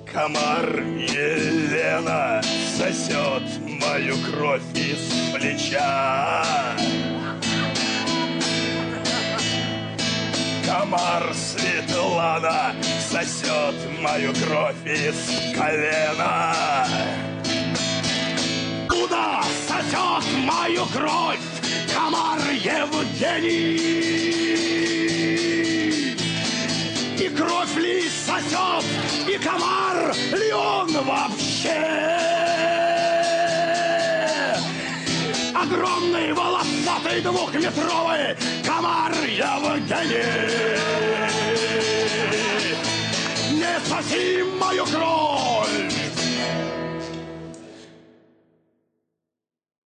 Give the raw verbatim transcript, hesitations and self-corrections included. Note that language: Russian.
Комар Елена сосет мою кровь из плеча. Комар Светлана сосет мою кровь из колена. Куда сосет мою кровь комар Евгений? И кровь ли сосет, и комар ли он вообще? Огромный, волосатый, двухметровый комар Евгений. Не соси мою кровь!